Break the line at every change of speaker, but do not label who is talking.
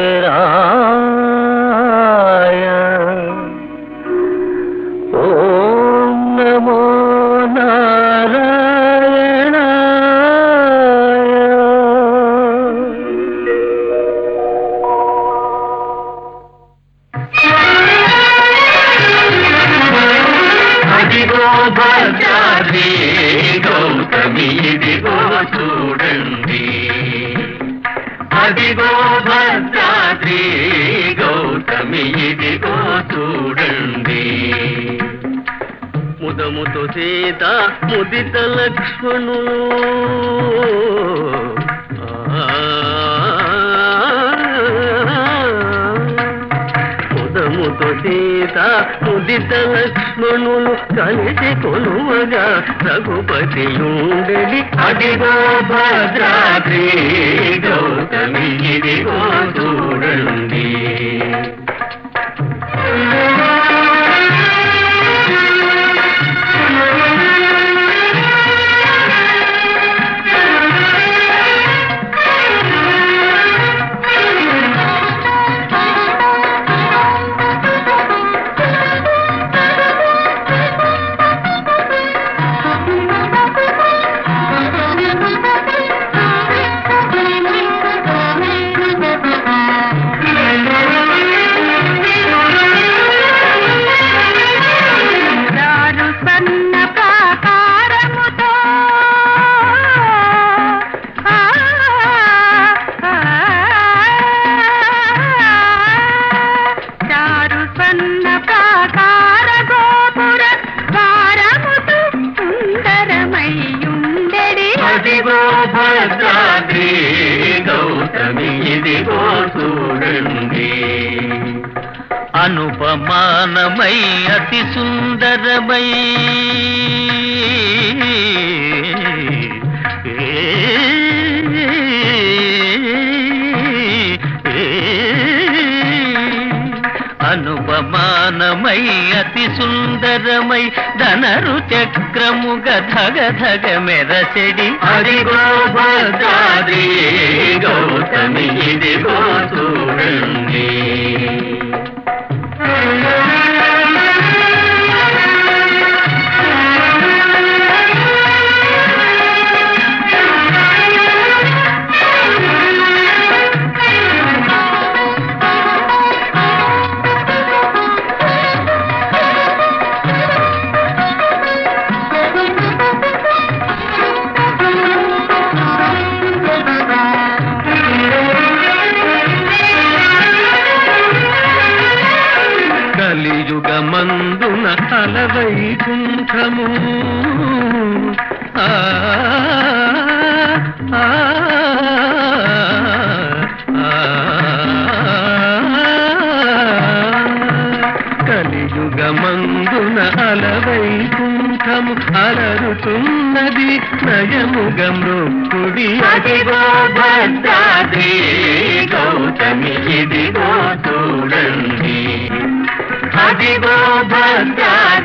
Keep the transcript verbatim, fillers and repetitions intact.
కుబేరాయ ఓం నమో నారాయణాయ.
అదిగో భద్రాద్రి గౌతమి ఇదిగో చూడండి, అదిగో భద్రాద్రి గౌతమి ఇదిగో చూడండి. ముదముతో సీత ముదిత లక్ష్మణులు ముదముతో సీత ముదిత లక్ష్మణులు కలిసి కొలువగా రఘుపతి ఉండలి. అదిగో భద్రాద్రి గౌతమి ఇదిగో చూడండి. అదిగో భద్రాద్రి గౌతమి ఇదిగో చూడండి.
అనుపమానమై అతి సుందరమై అనుపమానమై అతి సుందరమై ధనరు చక్రముగ ధగ ధగ మెరచెడి.
అదిగో భద్రాద్రి గౌతమి ఇదిగో చూడండి.
కలియుగమందున అలవైకుంఠము కలియుగమందున అలవైకుంఠము అలరుతున్నది నయముగ మృక్కుడి.
అదిగో భద్రాద్రి గౌతమి ఇదిగో చూడండి. అదిగో భద్రాద్రి